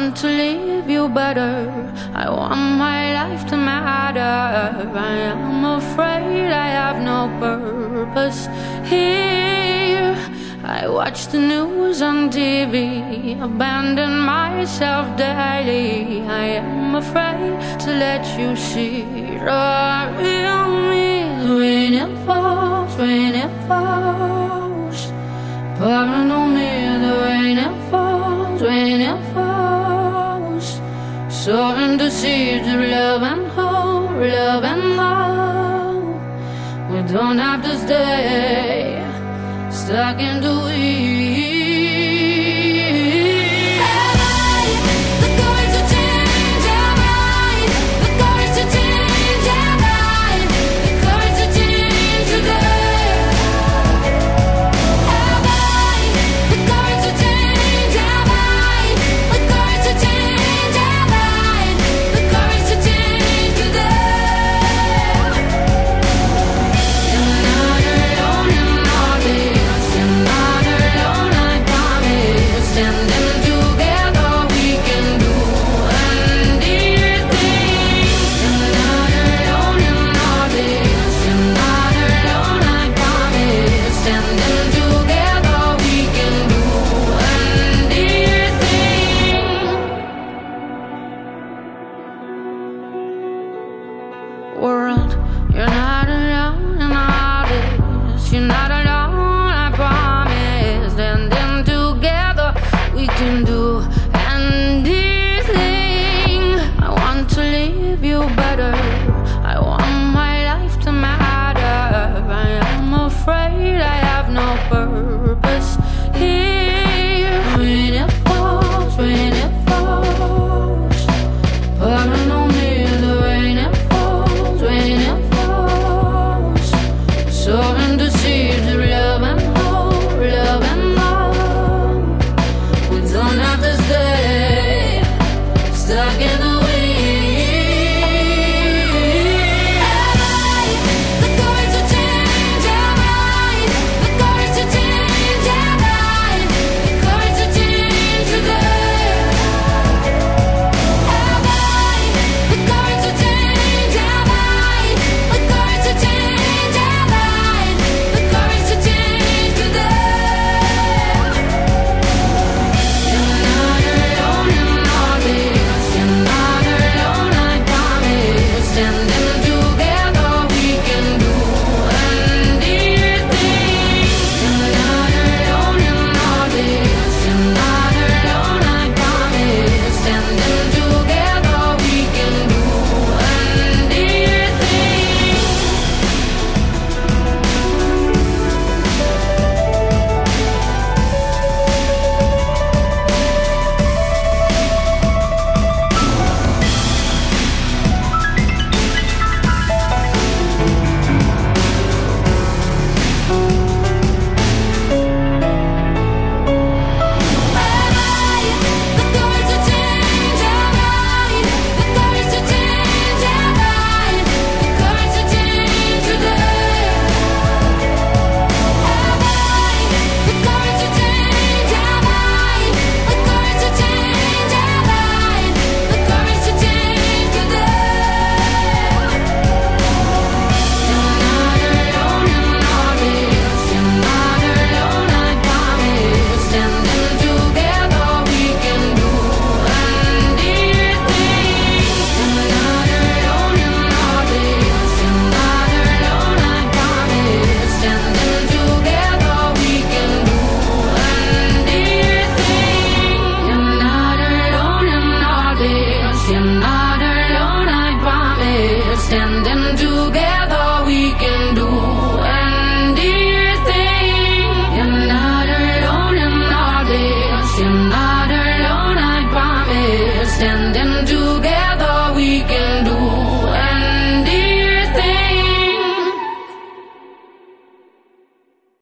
want to leave you better. I want my life to matter. I am afraid I have no purpose here. I watch the news on TV, abandon myself daily. I am afraid to let you see the real me. When it falls, when it falls, pouring on me, the rain it falls, when it falls, sowing the seeds of love and hope, love and hope. We don't have to stay stuck in the weeds. World, you're not alone in all this. You're not alone, I promise. And then together we can do anything. I want to leave you better. I want my life to matter. I am afraid I have no purpose here. When it falls, pouring